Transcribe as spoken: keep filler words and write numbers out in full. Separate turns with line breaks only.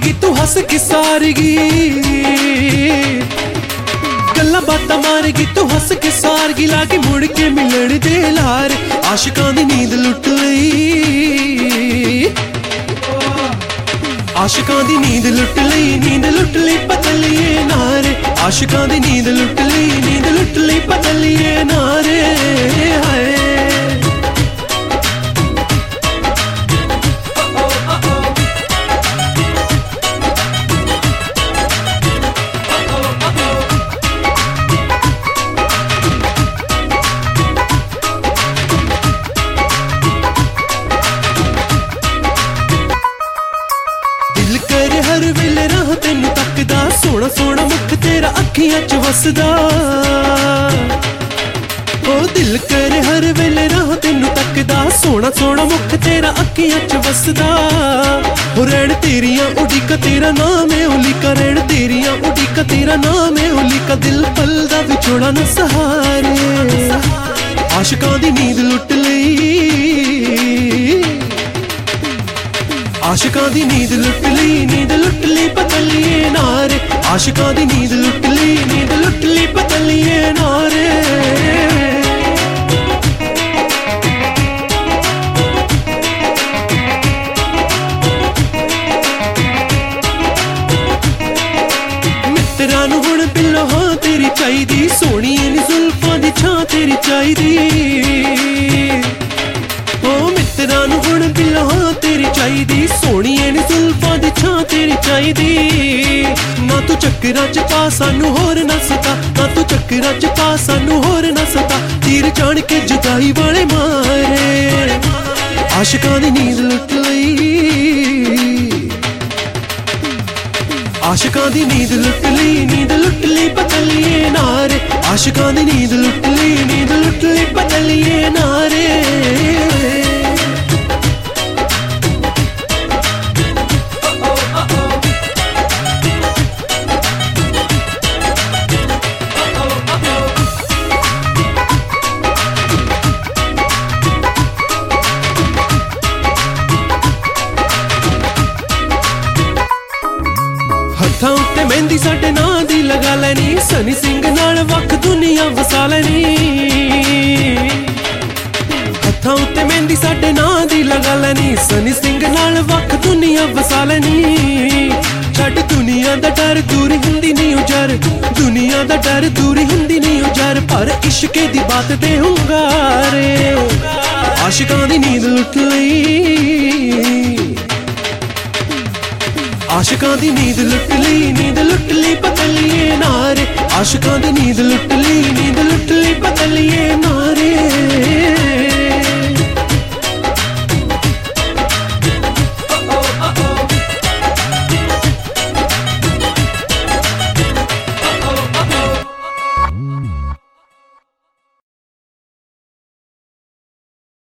मारेगी तू हंस के सारगी, गल्ला बातां मारेगी तू हंस के सारगी, लागे मुड़ के मिलण दे लार, आशिकां दी नींद लुट लई, आशिकां दी नींद लुट लई, नींद लुट लई पतलिए नारे, आशिकां दी नींद लुट लई, नींद लुट लई पतलिए नारे। हाय हर वेले राह तेनू तकदा, सोना सोना मुख तेरा अखियां च वसदा, ओ दिल करे हर वेले राह तेनू तकदा, सोना सोना मुख तेरा अखियां च वसदा, हो रैन तेरियां उड़ीका तेरा नाम है उलिका, रैन तेरियां उड़ीका तेरा नाम है उलिका, दिल पलदा विछोड़ा न सहारे, आशिकां दी नींद लुट लई, आशिकां दी नींद लुट ली, नींद लुट ली पतलिए नारे, आशिकां दी नींद लुट ली, नींद लुट ली पतलिए नारे। मित्तरां नूं हुण बिल्लो हां तेरी चाहीदी, सोहणीए नी जुल्फां दी छां तेरी चाहीदी, ओ मित्तरां नूं हुण बिल्लो हां तेरी चाहीदी, सोहणीए नी जुल्फां दी छां तेरी चाहीदी, ना तू चक्करां च पा सानू होर ना सका, ना तू चक्करां च पा सानू होर ना सका, तीर जान के जुदाई वाले मारे, आशिकां दी नींद लुट लई, आशिकां दी नींद लुट ली, नींद लुट ली पतलिए नारे, आशिकां दी नींद लुट ली, नींद लुट ली पतलिए नारे। हत्थां उत्ते मेहंदी साडे नां दी लगा लैनी, सनी सिंह नाल वख दुनिया वसा लैनी, हत्थां उत्ते मेहंदी साडे नां दी लगा लैनी, सनी सिंह नाल वख दुनिया वसा लैनी, छड्ड दुनिया दा डर दूर हुंदी नी उजर, दुनिया दा डर दूर हुंदी नी उजर, पर इश्के दी बात ते हुंगारे, आशिकां दी नींद लुट लई, आशिकां दी नींद लुट ली, नींद लुट ली पतलिए नारे, आशिकां दी नींद लुट ली, नींद लुट ली पतलिए नारे।